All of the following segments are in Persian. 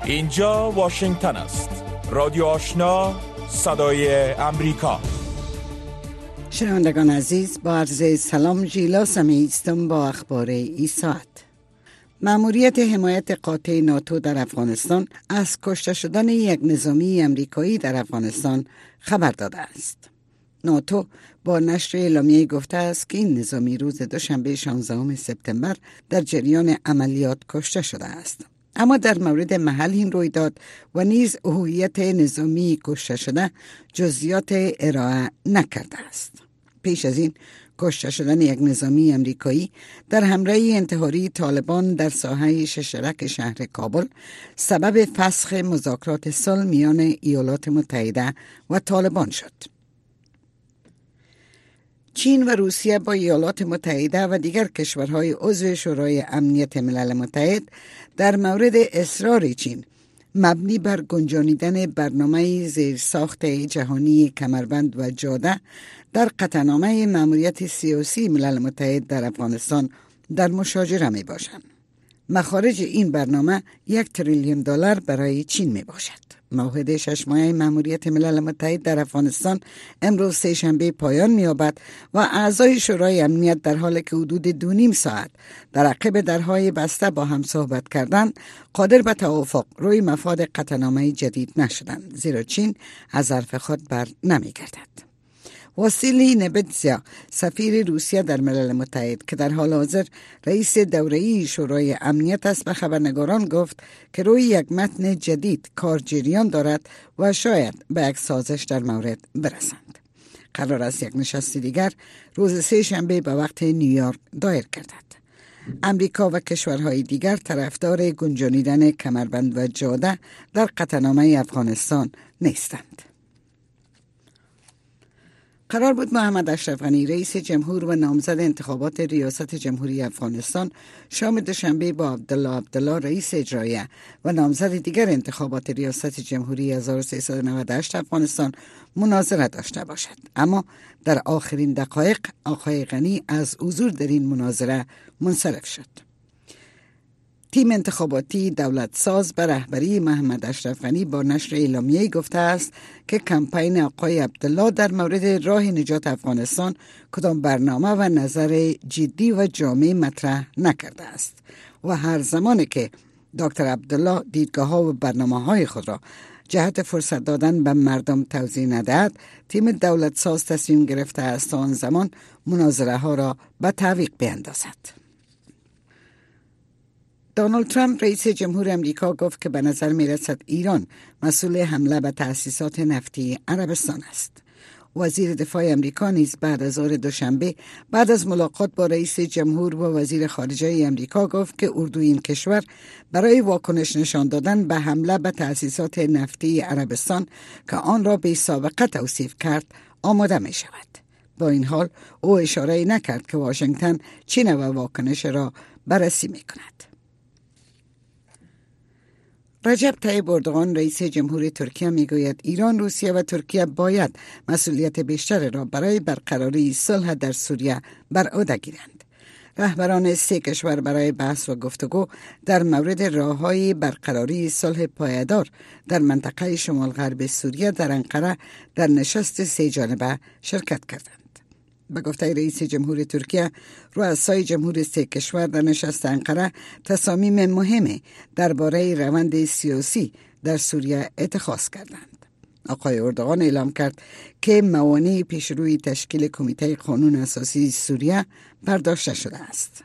اینجا واشنگتن است. رادیو آشنا، صدای امریکا. شنوندگان عزیز، با عرض سلام ژیلا سمی هستم با اخبار این ساعت. مأموریت حمایت قاطع ناتو در افغانستان از کشته شدن یک نظامی امریکایی در افغانستان خبر داده است. ناتو با نشر اعلامیه گفته است که این نظامی روز دوشنبه 16 سپتامبر در جریان عملیات کشته شده است. اما در مورد محل این رویداد و نیز هویت نظامی کشته شده جزئیات ارائه نکرده است. پیش از این کشته شدن یک نظامی امریکایی در حمله انتحاری طالبان در ساحه ششرک شهر کابل سبب فسخ مذاکرات صلح میان ایالات متحده و طالبان شد. چین و روسیه با ایالات متحده و دیگر کشورهای عضو شورای امنیت ملل متحد در مورد اصرار چین مبنی بر گنجانیدن برنامه زیرساخت جهانی کمربند و جاده در قطعنامه مأموریت سیاسی ملل متحد در افغانستان در مشاجره می باشند. مخارج این برنامه $1 تریلیون برای چین می باشد. موعد 6 ماهه مأموریت ملل متحد در افغانستان امروز سه‌شنبه پایان می‌یابد و اعضای شورای امنیت در حالی که حدود 2.5 ساعت در عقب درهای بسته با هم صحبت کردند، قادر به توافق روی مفاد قطعنامه جدید نشدند، زیرا چین از حرف خود بر نمی‌گردد. واسیلی نبتزیا، سفیر روسیه در ملل متحد که در حال حاضر رئیس دوره‌ای شورای امنیت است، به خبرنگاران گفت که روی یک متن جدید کار جریان دارد و شاید به یک سازش در مورد برسند. قرار است یک نشست دیگر روز سه‌شنبه به وقت نیویورک دایر گردد. امریکا و کشورهای دیگر طرفدار گنجانیدن کمربند و جاده در قطعنامه افغانستان نیستند. قرار بود محمد اشرف غنی رئیس جمهور و نامزد انتخابات ریاست جمهوری افغانستان شام دوشنبه با عبدالله رئیس اجرایه و نامزد دیگر انتخابات ریاست جمهوری 1398 افغانستان مناظره داشته باشد، اما در آخرین دقایق آقای غنی از حضور در این مناظره منصرف شد. تیم انتخاباتی دولت ساز به رهبری محمد اشرف غنی با نشر اعلامیه گفته است که کمپین آقای عبدالله در مورد راه نجات افغانستان کدام برنامه و نظر جدی و جامع مطرح نکرده است و هر زمانی که دکتر عبدالله دیدگاه ها و برنامه های خود را جهت فرصت دادن به مردم توضیح ندهد، تیم دولت ساز تصمیم گرفته است آن زمان مناظره ها را به تعویق بیندازد. دونالد ترامپ رئیس جمهور امریکا گفت که به نظر می رسد ایران مسئول حمله به تأسیسات نفتی عربستان است. وزیر دفاع امریکا نیز بعد از ظهر دوشنبه بعد از ملاقات با رئیس جمهور و وزیر خارجه امریکا گفت که اردوی این کشور برای واکنش نشان دادن به حمله به تأسیسات نفتی عربستان که آن را بی سابقه توصیف کرد آماده می شود. با این حال او اشاره نکرد که واشنگتن چه نوع واکنش را بررسی می کند. رجب طیب اردوغان رئیس جمهور ترکیه میگوید ایران، روسیه و ترکیه باید مسئولیت بیشتر را برای برقراری صلح در سوریه بر عهده گیرند. رهبران 3 کشور برای بحث و گفتگو در مورد راه‌های برقراری صلح پایدار در منطقه شمال غرب سوریه در انقره در نشست 3 جانبه شرکت کردند. به گفته رئیس جمهور ترکیه، رؤسای جمهور 3 کشور در نشست انقره تصامیم مهمی درباره روند سیاسی در سوریه اتخاذ کردند. آقای اردوغان اعلام کرد که موانع پیشروی تشکیل کمیته قانون اساسی سوریه برداشته شده است.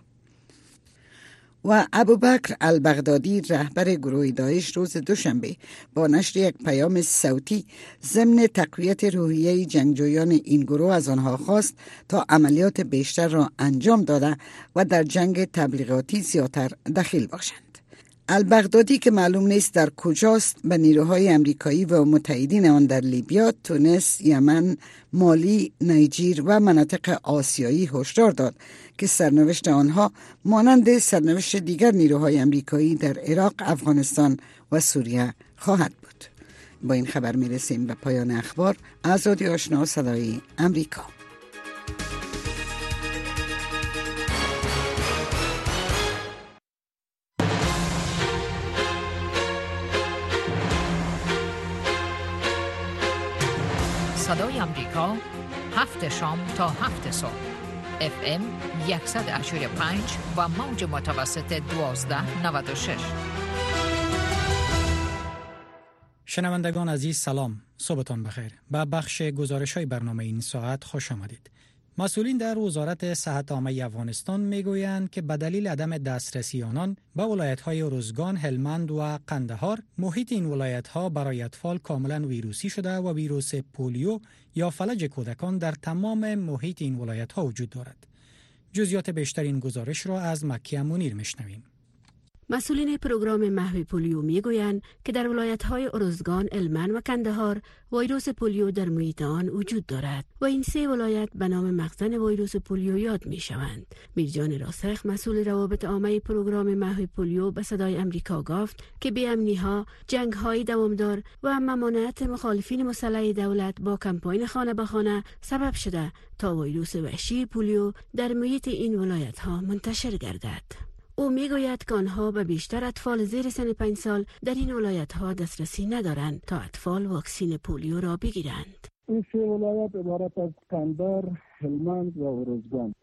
و ابوبکر البغدادی رهبر گروه داعش روز دوشنبه با نشر یک پیام صوتی ضمن تقویت روحیه جنگجویان این گروه از آنها خواست تا عملیات بیشتر را انجام داده و در جنگ تبلیغاتی زیادتر دخیل باشند. البغدادی که معلوم نیست در کجاست به نیروهای امریکایی و متحدین آن در لیبیا، تونس، یمن، مالی، نیجر و مناطق آسیایی هشدار داد که سرنوشت آنها مانند سرنوشت دیگر نیروهای امریکایی در عراق، افغانستان و سوریه خواهد بود. با این خبر میرسیم به پایان اخبار از رادیو آشنا صدای امریکا. صدای امریکا 7 شام تا 7 صبح FM 100.5 و موج متوسط 1296. شنوندگان عزیز سلام، صبحتان بخیر. به بخش گزارش‌های برنامه این ساعت خوش آمدید. مسئولین در وزارت صحت عامه افغانستان میگویند که به دلیل عدم دسترسی آنان به ولایت‌های ارزگان، هلمند و قندهار، محیط این ولایت‌ها برای اطفال کاملا ویروسی شده و ویروس پولیو یا فلج کودکان در تمام محیط این ولایت‌ها وجود دارد. جزئیات بیشتر این گزارش را از مکیه منیر میشنویم. مسئولین پروگرام محو پولیو میگویند که در ولایت‌های ارزگان، هلمند و قندهار ویروس پولیو در محیط آن وجود دارد و این سه ولایت به نام مخزن ویروس پولیو یاد می‌شوند. میرجان راسخ، مسئول روابط عامه پروگرام محو پولیو به صدای امریکا گفت که بی‌امنی‌ها، جنگ‌های دوامدار و ممانعت مخالفین مسلح دولت با کمپاین خانه به خانه سبب شده تا ویروس وحشی پولیو در محیط این ولایت‌ها منتشر گردد. او میگوید که آنها به بیشتر اطفال زیر سن 5 سال در این ولایت‌ها دسترسی ندارند تا اطفال واکسین پولیو را بگیرند. این سه ولایت عبارت از قندهار، هلمند و ارزگان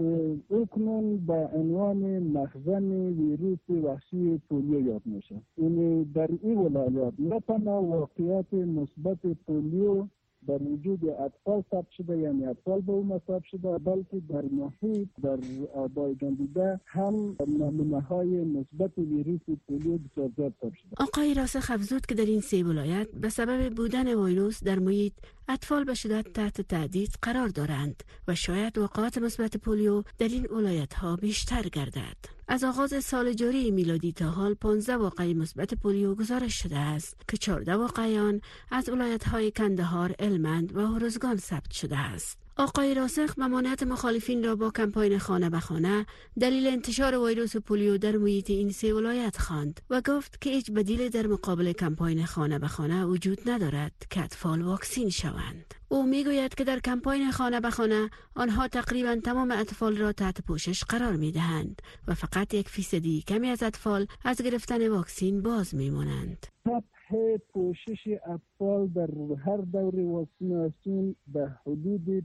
اکنون به عنوان مخزن ویروس وحشی پولیو یاد میشه. این در این ولایت نه تنها واقعیت مثبت پولیو در وجود اطفال ثبت شده، یعنی اطفال به اون ثبت شده، بلکه در محیط در آبای گندیده هم نمونه‌های مثبت ویروس پولیو بسیار زیاد ثبت شده. آقای راسخ افزود که در این سه ولایت به سبب بودن ویروس در محیط اطفال به شدت تحت تهدید قرار دارند و شاید وقایع مثبت پولیو در این ولایت‌ها بیشتر گردد. از آغاز سال جاری میلادی تا حال 15 واقعه مثبت پولیو گزارش شده است که 14 واقعه آن از ولایت‌های قندهار، هلمند و ارزگان ثبت شده است. آقای راسخ ممانعت مخالفین را با کمپاین خانه به خانه دلیل انتشار ویروس پولیو در محیط این سه ولایت خواند و گفت که هیچ بدیل در مقابل کمپاین خانه به خانه وجود ندارد که اطفال واکسین شوند. او میگوید که در کمپاین خانه به خانه آنها تقریبا تمام اطفال را تحت پوشش قرار میدهند و فقط 1% کمی از اطفال از گرفتن واکسین باز میمانند. پوشش اطفال در هر دور واکسیناسیون به حدود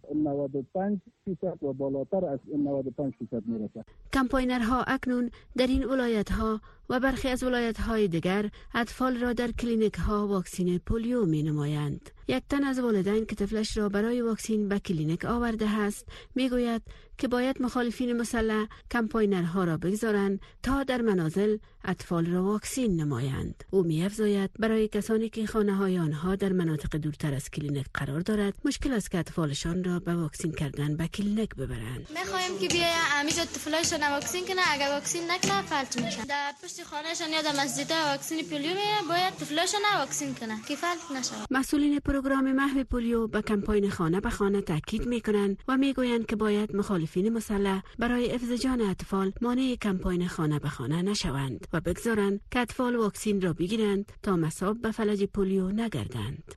95% و بالاتر از 95% میرسد. کمپاینرها اکنون در این ولایت‌ها و برخی از ولایت‌های دیگر اطفال را در کلینیک‌ها واکسین پولیو می‌نمایند. یک تن از والدین که طفلش را برای واکسین به کلینیک آورده است میگوید که باید مخالفین مسلح کمپاینرها را بگذارند تا در منازل اطفال را واکسین نمایند. او می‌افزاید برای کسانی که خانه‌های آنها در مناطق دورتر از کلینیک قرار دارد مشکل است که اطفالشان را به واکسین کردن به کلینیک ببرند. می‌خوایم که بیاید امیجا طفلایشان واکسین کنه، اگر واکسین نکنه فلج میشن. در پشت خانه‌شان یا در مسجدها واکسین پولیو میاد، باید طفلایشان واکسین کنه که فلج نشه. مسئولین پروگرام محو پولیو به کمپاین خانه به خانه تاکید می‌کنند و میگویند که باید مخالفین مسلح برای حفظ جان اطفال مانع کمپاین خانه به خانه نشوند و بگذارند که اطفال واکسین را بگیرند تا مصاب به فلج پولیو نگردند.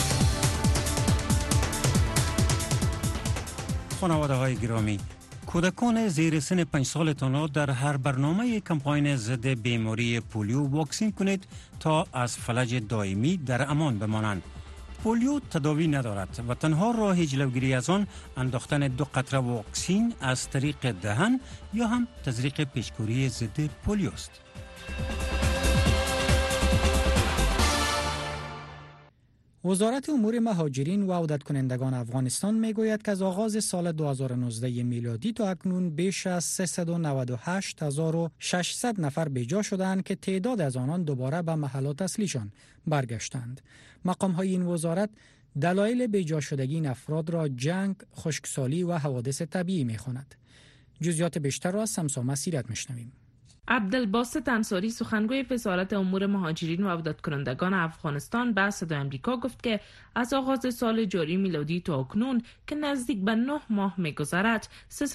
خانواده‌های گرامی، کودکان زیر سن 5 سالتان در هر برنامه کمپاین ضد بیماری پولیو واکسین کنید تا از فلج دائمی در امان بمانند. پولیو تداوی ندارد و تنها راه جلوگیری از آن انداختن 2 قطره واکسین از طریق دهن یا هم تزریق پیشگیری ضد پولیو است. وزارت امور مهاجرین و عودت کنندگان افغانستان میگوید که از آغاز سال 2019 میلادی تا اکنون بیش از 398,600 نفر بیجا شدند که تعداد از آنان دوباره به محلات اصلیشان برگشتند. مقام‌های این وزارت دلایل بیجا شدگی این افراد را جنگ، خشکسالی و حوادث طبیعی می‌خواند. جزئیات بیشتر را از سمسا مسیرت میشنویم. عبدالباسط انصاری سخنگوی وزارت امور مهاجرین و عودت کنندگان افغانستان به صدای آمریکا گفت که از آغاز سال جاری میلادی تا اکنون که نزدیک به 9 ماه می‌گذرد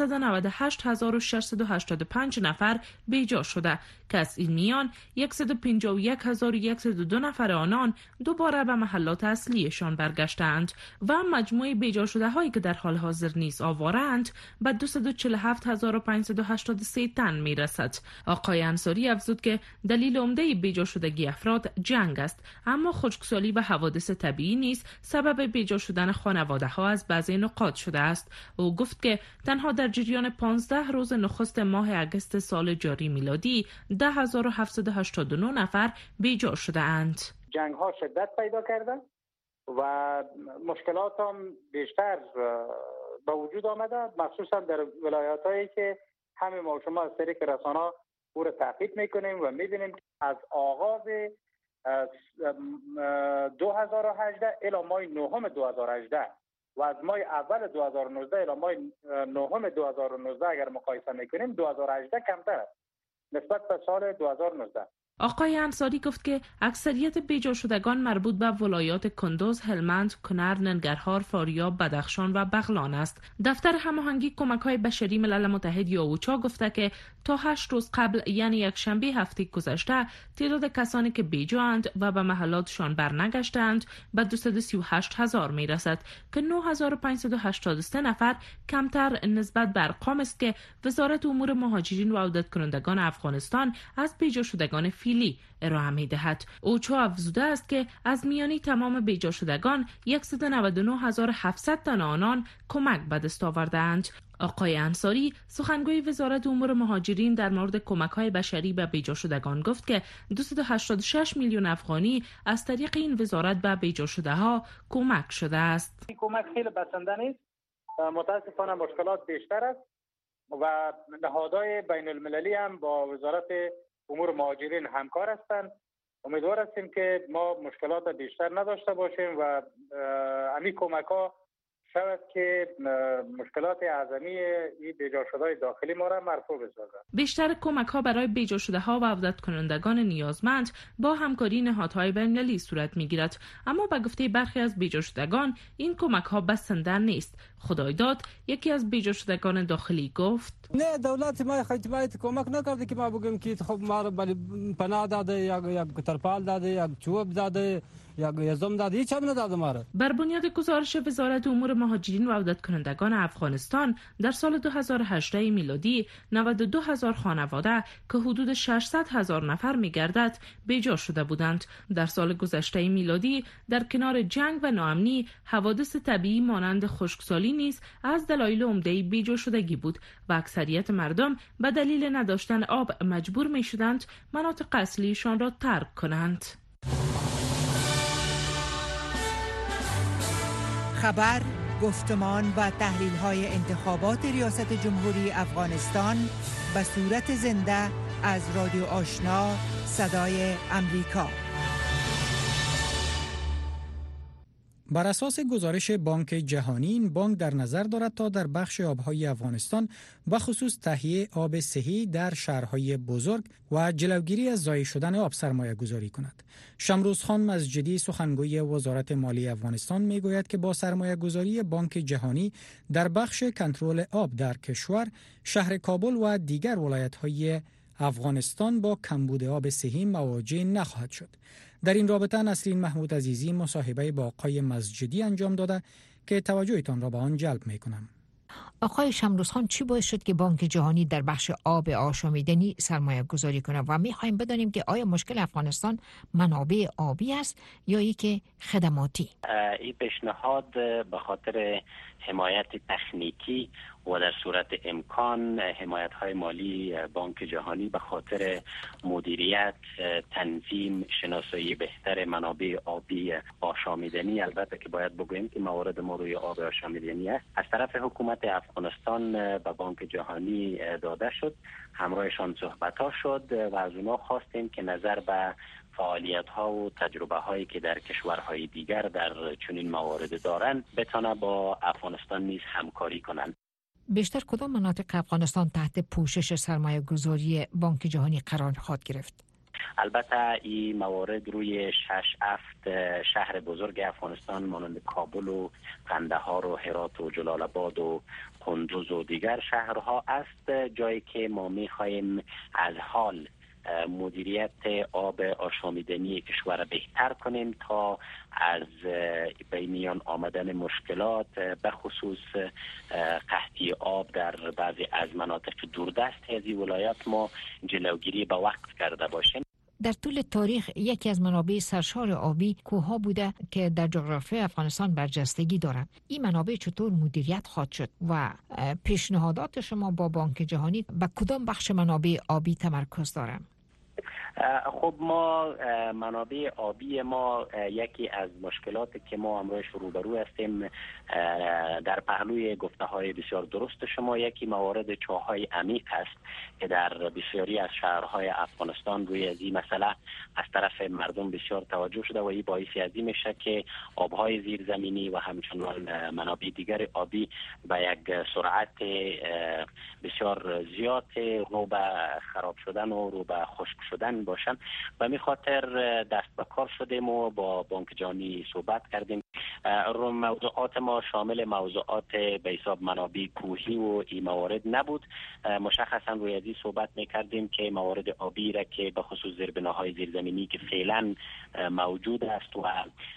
398,685 نفر بیجا شده که از این میان 151,102 نفر آنان دوباره به محلات اصلیشان برگشتند و مجموع بیجا شده هایی که در حال حاضر نیز آوارند به 247,583 تن میرسد. آقای انصاری افزود که دلیل عمده بیجا شدگی افراد جنگ است، اما خشکسالی و حوادث طبیعی نیز سبب بیجا شدن خانواده ها از بعضی نقاط شده است. او گفت که تنها در جریان 15 روز نخست ماه اگست سال جاری میلادی 10,789 نفر بیجا شده اند. جنگ ها شدت پیدا کرده و مشکلات هم بیشتر به وجود آمده، مخصوصا در ولایات هایی که همه ما شما از طریق رسانه او را تعقیب میکنیم و میبینیم از آغاز 2018 الی ماه نهم 2018 و از ماه اول 2019 الی ماه نهم 2019 اگر مقایسه میکنیم 2018 کمتر است نسبت به سال 2019. آقای انصاری گفت که اکثریت بیجا شدگان مربوط به ولایات کندوز، هلمند، کنر، ننگرهار، فاریاب، بدخشان و بغلان است. دفتر هماهنگی کمک‌های بشری ملل متحد یا اوچا گفته که تا 8 روز قبل یعنی یک شنبه هفته گذشته تعداد کسانی که بیجااند و به محلاتشان برنگشتند به 238,000 میرسد که 9,583 نفر کمتر نسبت به ارقام است که وزارت امور مهاجرین و عودت کنندگان افغانستان از بیجا شدگان فیلی ارائه می‌دهد. اوچا افزوده است که از میانی تمام بیجا شدگان 199,700 تن آنان کمک به دست آورده‌اند. آقای انصاری سخنگوی وزارت امور مهاجرین در مورد کمک‌های بشری به بیجا شدگان گفت که 286 میلیون افغانی از طریق این وزارت به بیجا شده‌ها کمک شده است. این کمک خیلی بسنده نیست، متاسفانه مشکلات بیشتر است و نهادهای بین المللی هم با وزارت امور مهاجرین همکار هستند. امیدوار هستیم که ما مشکلات بیشتر نداشته باشیم و همین کمک‌ها شاید که مشکلات اعظمی این بیجا شده داخلی ما را مرفوع بسازد. بیشتر کمک‌ها برای بیجا شده‌ها و عودت کنندگان نیازمند با همکاری نهادهای بین‌المللی صورت می‌گیرد، اما به گفته برخی از بیجا شدگان این کمک‌ها بسنده نیست. خدایداد یکی از بیجا شدگان داخلی گفت نه، دولت ما خدمات کمک نکرده که ما بگیم که خب ما را پناه داده یا ترپال داده یا چوب داده یا یزم داده، هیچ هم نداده ما را. بر بنیاد گزارش وزارت امور مهاجرین و عودت کنندگان افغانستان در سال 2018 میلادی 92,000 خانواده که حدود 600,000 نفر می‌گردد بیجا شده بودند. در سال گذشته میلادی در کنار جنگ و ناامنی حوادث طبیعی مانند خشکسالی نیز از دلایل عمده بیجا شدگی بود و اکثریت مردم به دلیل نداشتن آب مجبور می‌شدند مناطق اصلیشان را ترک کنند. خبر، گفتمان و تحلیل‌های انتخابات ریاست جمهوری افغانستان به صورت زنده از رادیو آشنا صدای امریکا. بر اساس گزارش بانک جهانی، این بانک در نظر دارد تا در بخش آبهای افغانستان و خصوص تهیه آب صحی در شهرهای بزرگ و جلوگیری از ضایع شدن آب سرمایه گذاری کند. شمروزخان مزجدی سخنگوی وزارت مالی افغانستان میگوید که با سرمایه گذاری بانک جهانی در بخش کنترل آب در کشور، شهر کابل و دیگر ولایت‌های افغانستان با کمبود آب صحی مواجه نخواهد شد. در این رابطه نسرین محمود عزیزی مصاحبه با آقای مزجدی انجام داده که توجهتان را به آن جلب می‌کنم. آقای شمروزخان، چی باعث شد که بانک جهانی در بخش آب آشامیدنی سرمایه گذاری کنه و می‌خوایم بدانیم که آیا مشکل افغانستان منابع آبی است یا یک خدماتی؟ این پیشنهاد به خاطر حمایت تکنیکی و در صورت امکان حمایت‌های مالی بانک جهانی به خاطر مدیریت، تنظیم، شناسایی بهتر منابع آبی آشامیدنی، البته که باید بگوییم که موارد ما روی آب آشامیدنی است، از طرف حکومت افغانستان به بانک جهانی داده شد. همراهشان صحبت‌ها شد و از اونا خواستیم که نظر به فعالیت‌ها و تجربه‌هایی که در کشورهای دیگر در چنین موارد دارند بتونه با افغانستان نیز همکاری کنند. بیشتر کدام مناطق افغانستان تحت پوشش سرمایه گذاری بانک جهانی قرار خواهد گرفت؟ البته این موارد روی 6-7 شهر بزرگ افغانستان مانند کابل و قندهار و هرات و جلال آباد و قندوز و دیگر شهرها است، جایی که ما می‌خواهیم از حال مدیریت آب آشامیدنی کشور بهتر کنیم تا از میان آمدن مشکلات به خصوص قحطی آب در بعضی از مناطق دوردست از این ولایات ما جلوگیری به وقت کرده باشیم. در طول تاریخ یکی از منابع سرشار آبی کوه‌ها بوده که در جغرافیای افغانستان برجستگی دارند. این منابع چطور مدیریت خواهد شد و پیشنهادات شما با بانک جهانی به کدام بخش منابع آبی تمرکز دارند؟ خب ما منابع آبی ما یکی از مشکلاتی که ما امروز روبرو هستیم در پهلوی گفته‌های بسیار درست شما، یکی موارد چاه‌های عمیق است که در بسیاری از شهرهای افغانستان روی از این مسئله از طرف مردم بسیار توجه شده و این باعث از این میشه که آبهای زیرزمینی و همچنان منابع دیگر آبی به یک سرعت بسیار زیاد رو به خراب شدن و رو به خشک شدن باشن و می خاطر دست به کار شدیم و با بانک جهانی صحبت کردیم. موضوعات ما شامل موضوعات به حساب منابع کوهی و این موارد نبود. مشخصا روی ازی صحبت میکردیم که موارد آبی را که به خصوص زیربناهای زیرزمینی که فعلا موجود است و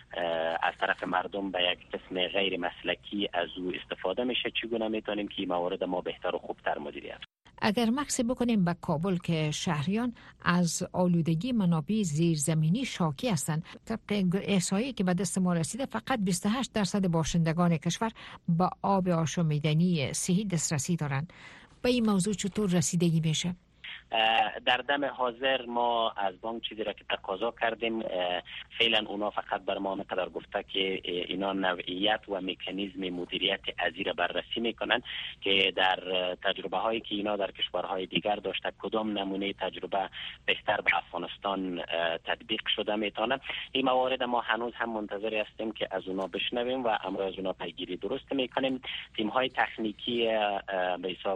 از طرف مردم به یک قسم غیر مسلکی از او استفاده میشه، چگونه میتونیم که این موارد ما بهتر و خوبتر مدیریت. اگر مکسی بکنیم به کابل که شهریان از آلودگی منابع زیرزمینی شاکی هستند، طبق احصایی که به دست ما رسیده فقط 28% باشندگان کشور با آب آشامیدنی صحی دسترسی دارند. به این موضوع چطور رسیدگی میشه؟ در دم حاضر ما از بانک چیزی را که تقاضا کردیم، فعلا اونا فقط بر ما مقدار گفته که اینا نوعیت و مکانیزم مدیریت ازی را بررسی میکنن که در تجربه هایی که اینا در کشورهای دیگر داشته کدام نمونه تجربه بهتر به افغانستان تطبیق شده میتونه. این موارد ما هنوز هم منتظر هستیم که از اونا بشنویم و امروز از اونا پیگیری درست میکنیم. تیم های تکنیکی به حساب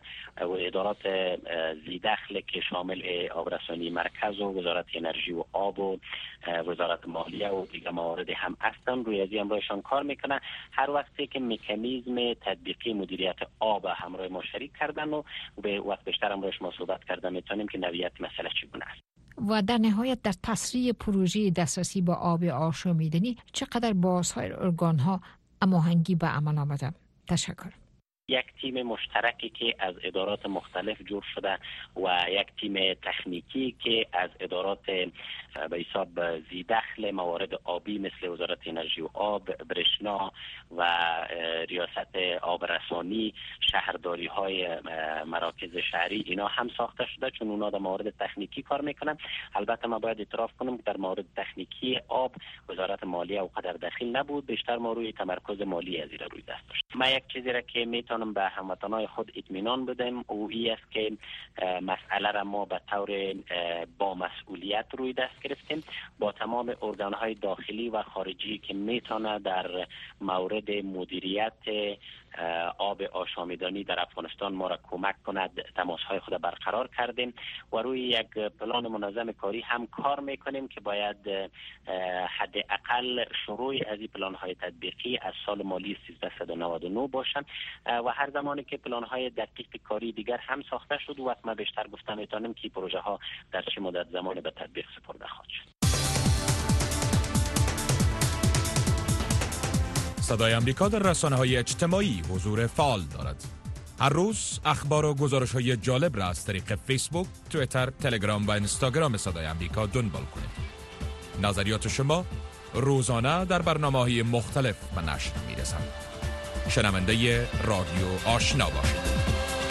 ادارات زیدخل که شامل آبرسانی مرکز و وزارت انرژی و آب و وزارت مالیه و دیگر موارد هم هستن روی ازی همراهشان کار میکنن. هر وقتی که مکانیزم تطبیقی مدیریت آب همراه ما شریک کردن و به وقت بیشتر همراهش ما صحبت کردن میتونیم که نوعیت مسئله چگونه است. و در نهایت در تسریع پروژه دسترسی با آب آشامیدنی چقدر با سایر ارگان‌ها هماهنگی به عمل آمده؟ تشکر. یک تیم مشترکی که از ادارات مختلف جور شده و یک تیم تکنیکی که از ادارات به حساب زیدخل موارد آبی مثل وزارت انرژی و آب، برشنا و ریاست آبرسانی، شهرداری های مراکز شهری اینا هم ساخته شده، چون اونا در موارد تکنیکی کار میکنن. البته ما باید اعتراف کنم در مورد تکنیکی آب وزارت مالیه و قدر دخیل نبود، بیشتر ما روی تمرکز مالی از این روی دست داشت. ما یک چیزی را که میتونم به هموطنان خود اطمینان بدم او این است که مسئله را ما به طور با مسئولیت روی دست گرفتیم با تمام ارگان‌های داخلی و خارجی که میتونه در مورد مدیریت آب آشامیدنی در افغانستان ما را کمک کند. تماس‌های خود برقرار کردیم و روی یک پلان منظم کاری هم کار میکنیم که باید حداقل شروع از این پلان‌های تطبیقی از سال مالی 1399 باشند و هر زمانی که پلان‌های دقیق کاری دیگر هم ساخته شد و ما بیشتر گفتم میتونیم که پروژه ها در چه مدت زمان به تطبیق سپرده خواهد شد. صدای امریکا در رسانه‌های اجتماعی حضور فعال دارد. هر روز اخبار و گزارش‌های جالب را از طریق فیسبوک، توییتر، تلگرام و اینستاگرام صدای امریکا دنبال کنید. نظریات شما روزانه در برنامه‌های مختلف به نشر می‌رسند. شنونده رادیو آشنا باشید.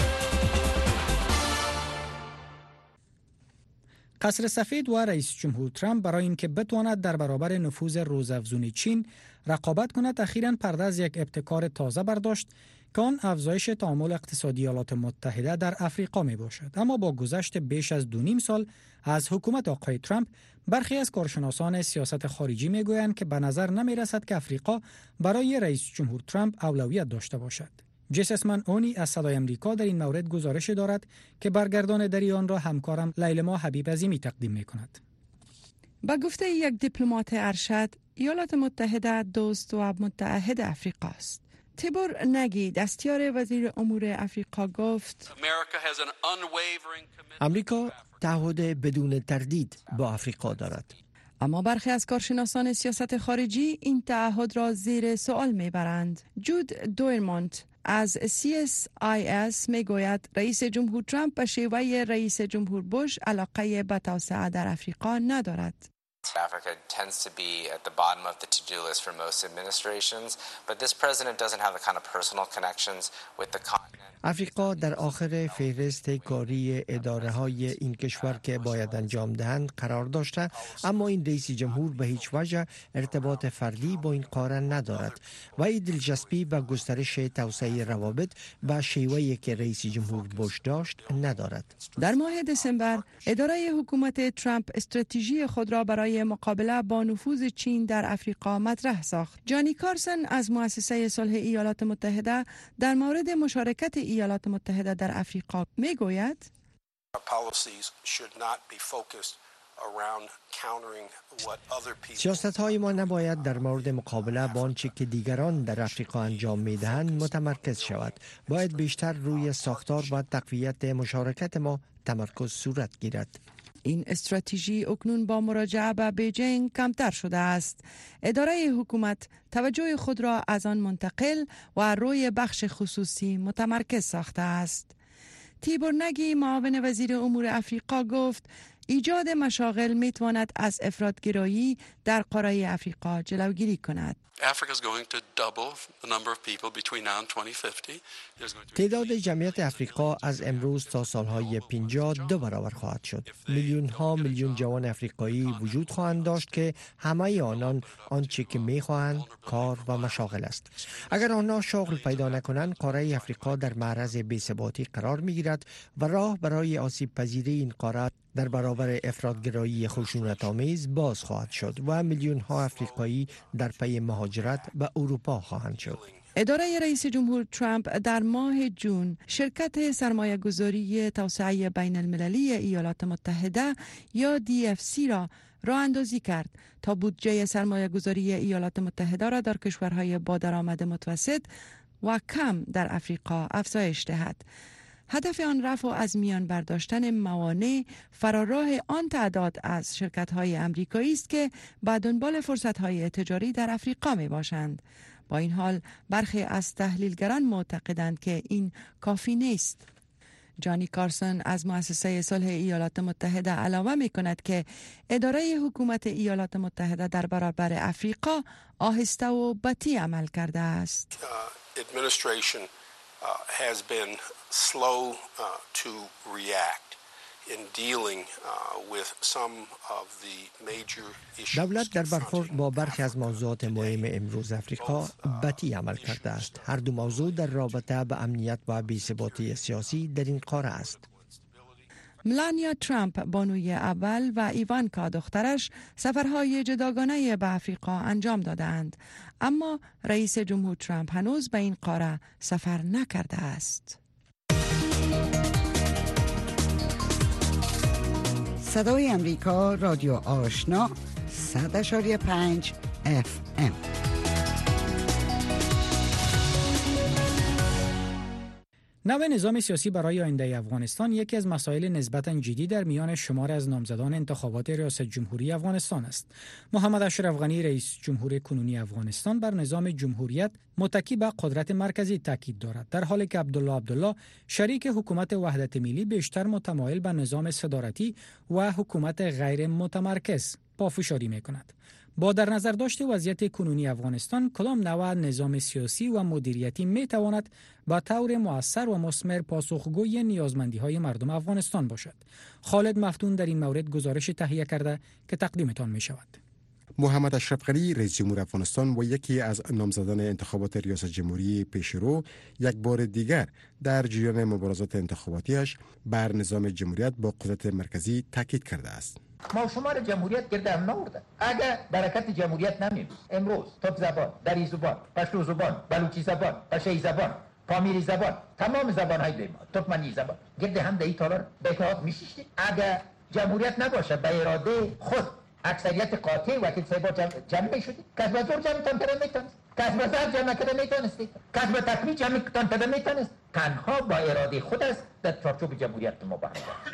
قصر سفید و رئیس جمهور ترامپ برای اینکه بتواند در برابر نفوذ روزافزون چین رقابت کند، اخیراً پرده از یک ابتکار تازه برداشت که آن افزایش تعامل اقتصادی ایالات متحده در افریقا می باشد. اما با گذشت بیش از 2.5 سال از حکومت آقای ترامپ، برخی از کارشناسان سیاست خارجی می گویند که به نظر نمی رسد که افریقا برای رئیس جمهور ترامپ اولویت داشته باشد. جسسمن اونی از صدای امریکا در این مورد گزارش دارد که برگردان در آن را همکارم لیلما حبیب عظیمی تقدیم می کند. با گفته یک دیپلمات ارشد، ایالات متحده دوست و متعهد افریقا است. تیبور نگی، دستیار وزیر امور افریقا، گفت امریکا تعهد بدون تردید با آفریقا دارد. اما برخی از کارشناسان سیاست خارجی این تعهد را زیر سوال میبرند. جود دویرمونت از CSIS میگوید رئیس جمهور ترامپ به شیوه رئیس جمهور بوش علاقه به توسعه در آفریقا ندارد. Africa tends to be at the bottom of the to-do list for most administrations, but this president doesn't have the kind of personal connections with the continent. آفریقا در آخر فهرست کاری اداره‌های این کشور که باید انجام دهند قرار داشته، اما این رئیس جمهور به هیچ وجه ارتباط فردی با این قاره ندارد و این دلچسپی به گسترش توسعه روابط به شیوهی که رئیس جمهور بوش داشت ندارد. در ماه دسامبر اداره حکومت ترامپ استراتژی خود را برای مقابله با نفوذ چین در آفریقا مطرح ساخت. جانی کارسون از مؤسسه صلح ایالات متحده در مورد مشارکت ایالات متحده در آفریقا میگوید سیاست‌های ما نباید در مورد مقابله با آنچه که دیگران در آفریقا انجام می‌دهند متمرکز شود. باید بیشتر روی ساختار و تقویت مشارکت ما تمرکز صورت گیرد. این استراتژی اکنون با مراجعه به بیجینگ کمتر شده است. اداره حکومت توجه خود را از آن منتقل و روی بخش خصوصی متمرکز ساخته است. تیبور نگی معاون وزیر امور آفریقا گفت ایجاد مشاغل میتواند از افراط‌گرایی در قاره آفریقا جلوگیری کند. تعداد جمعیت آفریقا از امروز تا سالهای 50 2 برابر خواهد شد. میلیون جوان آفریقایی وجود خواهند داشت که همه آنان آنچه که میخواهند کار و مشاغل است. اگر آنها شغل پیدا نکنند، قاره آفریقا در معرض بی‌ثباتی قرار میگیرد و راه برای آسیب پذیری این قاره در برابر افراط‌گرایی خشونت‌آمیز باز خواهد شد و میلیون‌ها آفریقایی در پی مهاجرت به اروپا خواهند شد. اداره رئیس جمهور ترامپ در ماه جون شرکت سرمایه‌گذاری توسعه بین المللی ایالات متحده یا DFC را راه اندازی کرد تا بودجه سرمایه‌گذاری ایالات متحده را در کشورهای با درآمد متوسط و کم در آفریقا افزایش دهد. هدف آن رفع از میان برداشتن موانع فراراه آن تعداد از شرکت‌های آمریکایی است که به دنبال فرصت‌های تجاری در آفریقا می‌باشند. با این حال برخی از تحلیلگران معتقدند که این کافی نیست. جانی کارسون از مؤسسه صلح ایالات متحده علاوه می‌کند که اداره حکومت ایالات متحده در برابر آفریقا آهسته و بطیء عمل کرده است. has been slow to react in dealing with some of the major issues. دولت در برخورد با برخی از موضوعات مهم امروز آفریقا بطیء عمل کرده است. هر دو موضوع در رابطه با امنیت و بی‌ثباتی سیاسی در این قاره است. ملانیا ترامپ بانوی اول و ایوانکا دخترش سفرهای جداگانه به آفریقا انجام دادند، اما رئیس جمهور ترامپ هنوز به این قاره سفر نکرده است. صدای امریکا، رادیو آشنا، 100.5 FM. نوع نظام سیاسی برای آینده افغانستان یکی از مسائل نسبتاً جدی در میان شمار از نامزدان انتخابات ریاست جمهوری افغانستان است. محمد اشرف غنی رئیس جمهور کنونی افغانستان بر نظام جمهوریت متکی به قدرت مرکزی تاکید دارد، در حالی که عبدالله شریک حکومت وحدت ملی بیشتر متمایل به نظام صدارتی و حکومت غیر متمرکز پافشاری می‌کند. با در نظر داشت وضعیت کنونی افغانستان، کدام نوع نظام سیاسی و مدیریتی میتواند با طور مؤثر و مثمر پاسخگوی نیازمندی‌های مردم افغانستان باشد؟ خالد مفتون در این مورد گزارش تهیه کرده که تقدیمتان می‌شود. محمد اشرف غنی رئیس جمهور افغانستان و یکی از نامزدان انتخابات ریاست جمهوری پیشرو یک بار دیگر در جریان مبارزات انتخاباتیش بر نظام جمهوریت با قدرت مرکزی تاکید کرده است. ما شمار جمهوریت گرد هم نورده. اگر برکت جمهوریت نمیم امروز ترک زبان، دری زبان، پشتو زبان، بلوچی زبان، پشه‌ای زبان، پامیری زبان، تمام زبان‌های دیما، ترکمنی زبان گرد هم دهی تالار به اتحاد میشید. اگر جمهوریت نباشه به اراده خود اکثریت قاطع وکیل صاحب جمع شدید، کس به زور جمع تان کردن میتونست، کس به زور جمع کردن میتونستید، کس به تکمیل جمع تان کردن میتونست. تنها با اراده خود است در چارچوب جمهوریت ما برقرار.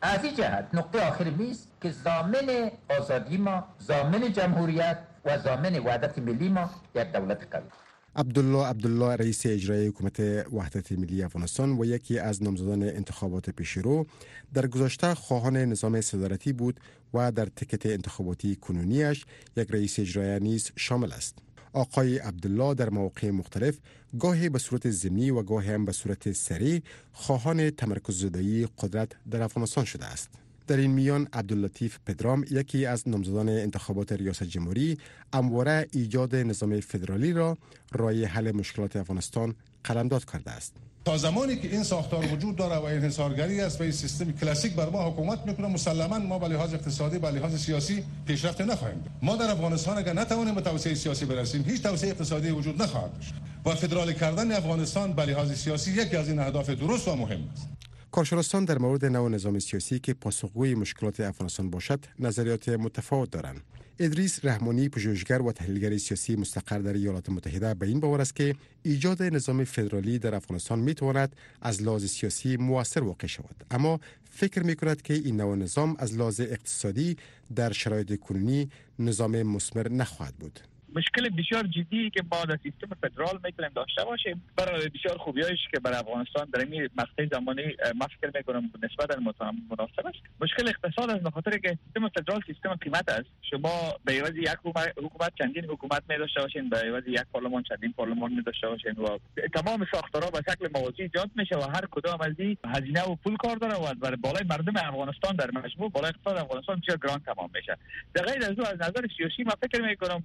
از این جهت نقطه آخر میز که ضامن آزادی ما، ضامن جمهوریت و ضامن وحدت ملی ما یک دولت قوی. عبدالله رئیس اجرایی حکومت وحدت ملی افغانستان و یکی از نامزدان انتخابات پیشرو در گذشته خواهان نظام صدارتی بود و در تیکت انتخاباتی کنونیش یک رئیس اجرایی نیز شامل است. آقای عبدالله در مواقع مختلف گاهی به صورت ضمنی و گاهی هم به صورت سریع خواهان تمرکز زدایی قدرت در افغانستان شده است. در این میان عبداللطیف پدرام یکی از نامزدان انتخابات ریاست جمهوری همواره ایجاد نظام فدرالی را راه حل مشکلات افغانستان قلمداد کرده است. تا زمانی که این ساختار وجود داره و انحصارگری است و این سیستم کلاسیک بر ما حکومت میکنه، مسلما ما به لحاظ اقتصادی به لحاظ سیاسی پیشرفت نخواهیم. ما در افغانستان اگر نتوانیم به توسعه سیاسی برسیم، هیچ توسعه اقتصادی وجود نخواهد داشت و فدرال کردن افغانستان به لحاظ سیاسی یکی از این اهداف درست و مهم است. کارشناسان در مورد نوع نظام سیاسی که پاسخگوی مشکلات افغانستان باشد نظریات متفاوت دارند. ادریس رحمانی، پژوهشگر و تحلیلگر سیاسی مستقر در ایالات متحده، به این باور است که ایجاد نظام فدرالی در افغانستان میتواند از لحاظ سیاسی مؤثر واقع شود، اما فکر میکند که این نوع نظام از لحاظ اقتصادی در شرایط کنونی نظام مثمر نخواهد بود. مشکل بسیار جدی که ما در سیستم فدرال میتونیم داشته باشیم، برای بسیار خوبیایش که برای افغانستان در این مقطع زمانی ما فکر میکنم نسبتا مناسب است. مشکل اقتصاد است، به خاطر که سیستم فدرال سیستم قیمت است. شما به عوض یک حکومت چندین حکومت می داشته باشین، به عوض یک پارلمان چندین پارلمان می داشته باشین و تمام ساختارها به شکل موازی ایجاد میشه و هر کدام از این هزینه و پول کار داره و برای بالای مردم افغانستان در مجموع بالای اقتصاد افغانستان بسیار گران تمام میشه. در غیر از از نظر سیاسی ما فکر میکنم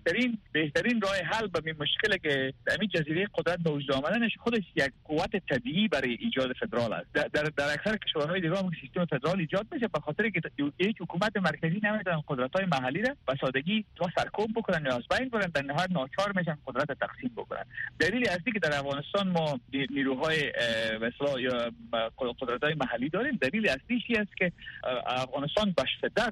بهترین راه حل به این مشکل که در این جزیره قدرت به وجود آمدنش خودش یک قوت طبیعی برای ایجاد فدرال است. در اکثر کشورهای دیگه هم سیستم فدرال ایجاد میشه به خاطر که هیچ حکومت مرکزی نمیتونن قدرت‌های محلی را به سادگی سرکوب بکنن یا از بین ببرن، در نهایت ناچار میشن قدرت تقسیم بکنن. دلیل اصلی که در افغانستان ما نیروهای مثلا یا قدرت‌های محلی داریم، دلیل اصلیش است که افغانستان به شدت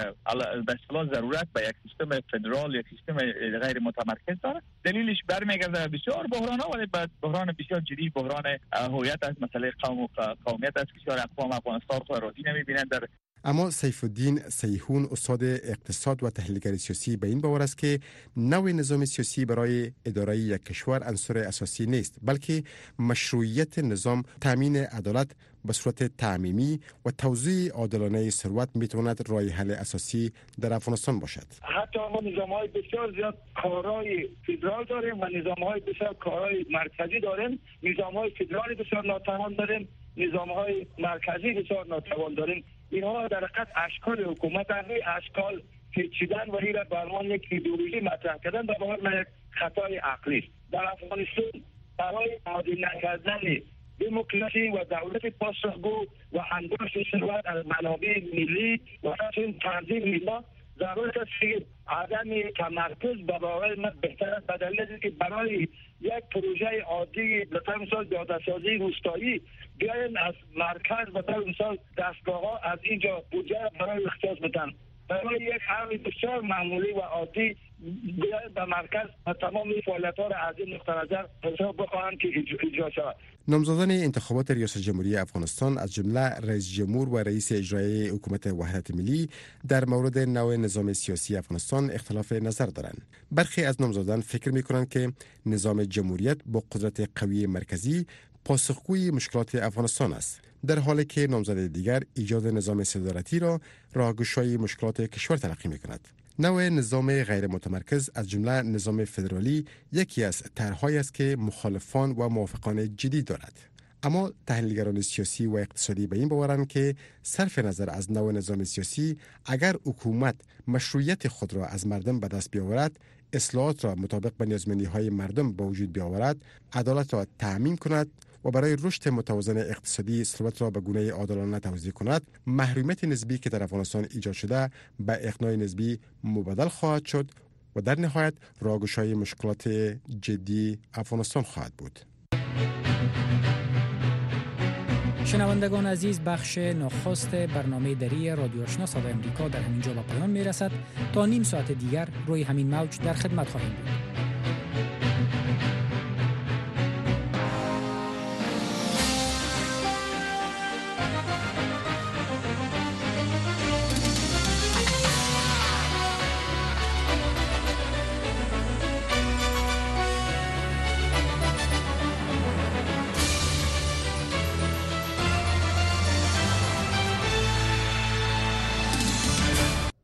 به اصطلاح ضرورت به یک سیستم فدرال یا سیستم غیر متمرکز داره. دلیلش برمیگرده بسیار بحران‌ها، ولی بحران بسیار جدی، بحران هویت از مسئله قوم و قومیت است. بسیار اقوام افغانستان خود راضی نمی‌بینند. اما سیف الدین سیحون، استاد اقتصاد و تحلیلگر سیاسی، به این باور است که نوع نظام سیاسی برای اداره یک کشور عنصر اساسی نیست، بلکه مشروعیت نظام، تامین عدالت به صورت تعمیمی و توزیع عادلانه ثروت میتواند راه حل اساسی در افغانستان باشد. حتی ما نظام‌های بسیار زیاد کارهای فدرال داریم و نظام‌های بسیار کارهای مرکزی داریم. نظام‌های فدرالی بسیار ناتوان داریم، نظام‌های مرکزی بسیار ناتوان داریم. اینها در حقیقت اشکال حکومت هست، اشکال پیچیدن و این به عنوان یک ایدئولوژی مطرح کردن به عنوان خطای عقلی است. در افغانستان برای عادل نکردن دموکراسی و دولت پاسخگو و انباشت ثروت از منابع ملی و همچنین تنظیم میلا ضرورت است که عدم تمرکز به باور من بهتر است، به دلیل اینکه برای یک پروژه عادی به طور مثال پیاده‌سازی روستایی بیاین از مرکز به طور مثال دستگاه‌ها از اینجا بودجه برای اختصاص بدن، برای یک امر بسیار معمولی و عادی بیاین به مرکز و تمام فعالیت‌ها را از این نقطه نظر حساب بخواهند که اجرا شود. نامزدان انتخابات ریاست جمهوری افغانستان از جمله رئیس جمهور و رئیس اجرایی حکومت وحدت ملی در مورد نوع نظام سیاسی افغانستان اختلاف نظر دارند. برخی از نامزدان فکر می‌کنند که نظام جمهوریت با قدرت قوی مرکزی پاسخگوی مشکلات افغانستان است، در حالی که نامزد دیگر ایجاد نظام صدارتی را راهگشای مشکلات کشور تلقی می‌کند. نوع نظام غیر متمرکز از جمله نظام فدرالی یکی از طرح‌هایی است که مخالفان و موافقان جدی دارد. اما تحلیلگران سیاسی و اقتصادی به این باورند که صرف نظر از نوع نظام سیاسی، اگر حکومت مشروعیت خود را از مردم به دست بیاورد، اصلاحات را مطابق به نیازمندی‌های مردم به وجود بیاورد، عدالت را تأمین کند و برای رشد متوازن اقتصادی ثروت را به گونه عادلانه توزیع کند، محرومیت نسبی که در افغانستان ایجاد شده به اقناع نسبی مبدل خواهد شد و در نهایت راهگشای مشکلات جدی افغانستان خواهد بود. شنوندگان عزیز، بخش نخست برنامه دری رادیو آشنا صدای امریکا در همینجا به پایان میرسد. تا نیم ساعت دیگر روی همین موج در خدمت خواهیم بود.